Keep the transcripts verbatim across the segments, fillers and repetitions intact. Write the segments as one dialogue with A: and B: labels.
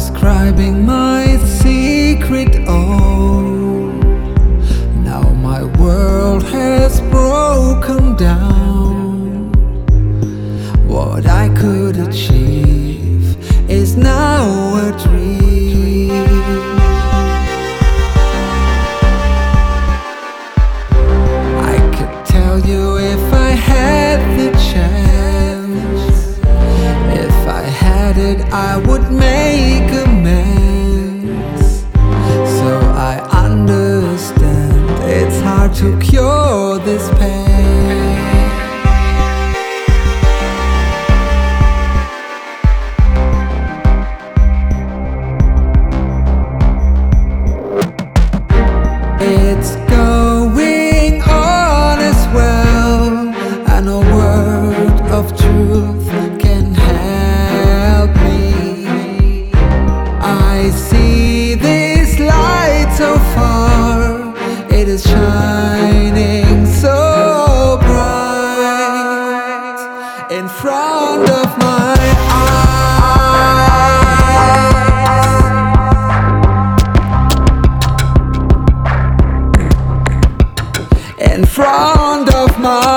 A: describing my secret. Oh, now my world has broken down. What I could achieve is now a dream. I could tell you if I had the chance. If I had it, I would make amends. So I understand it's hard to cure this pain. It's going on as well, and a word of truth can help me. I see this light so far, it is shining so bright in front of my in front of my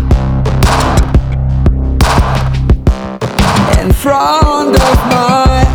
A: eyes, in front of my